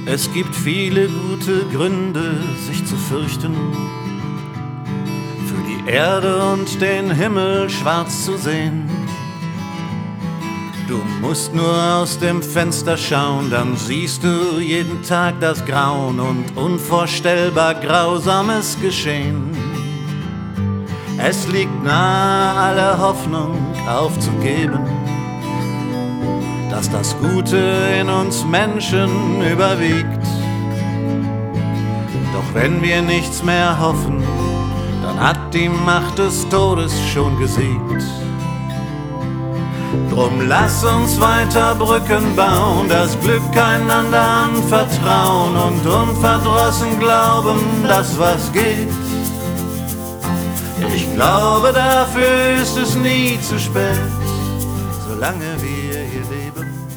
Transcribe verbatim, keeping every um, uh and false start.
Es gibt viele gute Gründe, sich zu fürchten, für die Erde und den Himmel schwarz zu sehen. Du musst nur aus dem Fenster schauen, dann siehst du jeden Tag das Grauen und unvorstellbar Grausames geschehen. Es liegt nahe, alle Hoffnung aufzugeben, dass das Gute in uns Menschen überwiegt. Doch wenn wir nichts mehr hoffen, dann hat die Macht des Todes schon gesiegt. Drum lass uns weiter Brücken bauen, das Glück einander anvertrauen und unverdrossen glauben, dass was geht. Ich glaube, dafür ist es nie zu spät, solange wir hier leben.